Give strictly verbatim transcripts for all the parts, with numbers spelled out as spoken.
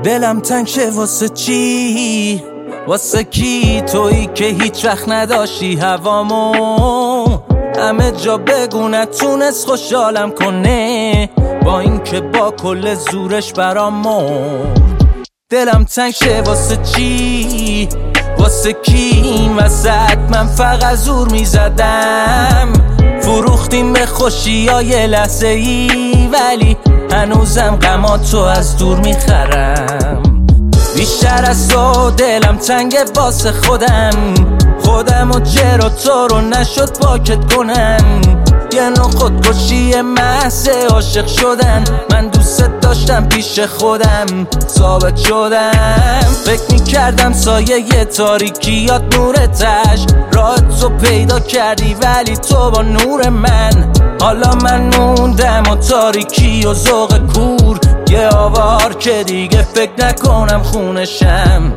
دلم تنگ شه واسه چی؟ واسه کی؟ تویی که هیچ وقت نداشتی هوامو همه جا بگو نتونست خوشحالم کنه، با این که با کل زورش برامو. دلم تنگ شه واسه چی؟ واسه کی؟ این وسط من فقط زور میزدم، فروختیم به خوشی های لحظه ای، ولی هنوزم غماتو از دور میخرم. بیشتر از تو دلم تنگه واسه خودم، خودم و چرا تو رو نشد پاکت کنم. یه نوع خودکشی محض عاشق شدن، من دوست داشتم پیش خودم ثابت شدم. فکر میکردم سایه تاریکیات نورتش، راه تو پیدا کردی ولی تو با نور من. حالا من موندم و تاریکی و ذوق کور، یه آوار که دیگه فکر نکنم خونشم.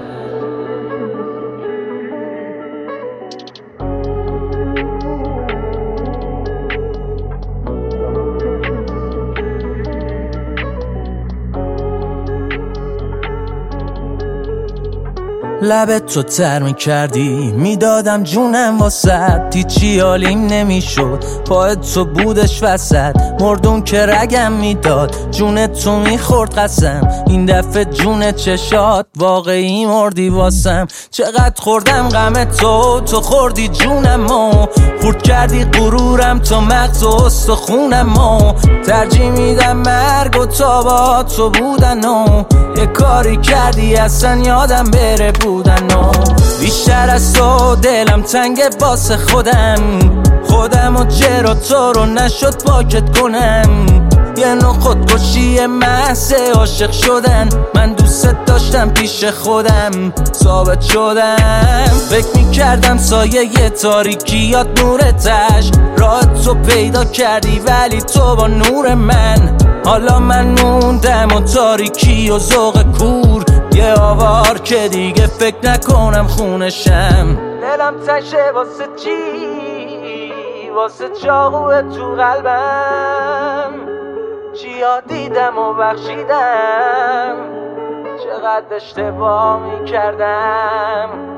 لبت تو تر میکردی میدادم جونم واسد، هیچی حالیم نمیشد پایت تو بودش وسط. مردون که رگم میداد جونت تو میخورد قسم، این دفعه جون چشات واقعی مردی واسم. چقدر خوردم غم تو، تو خوردی جونمو، خورد کردی غرورم تو مغز و استخونمو. ترجیح میدم مرگ و تا با تو بودن و یه کاری کردی اصلا یادم بره بودن و. بیشتر از تو دلم تنگه واسه خودم، خودم و چرا تو رو نشد پاکت کنم. یه نوع خودکشی محض عاشق شدن، من دوست داشتم پیش خودم ثابت شدم. فکر میکردم سایه تاریکیات نورتش، راه تو پیدا کردی ولی تو با نور من. حالا من موندم و تاریکی و ذوق کور، یه آوار که دیگه فکر نکنم خونشم. دلم تشه واسه چی؟ واسه چاقوه تو قلبم، چیا دیدم و بخشیدم، چقدر اشتباه میکردم.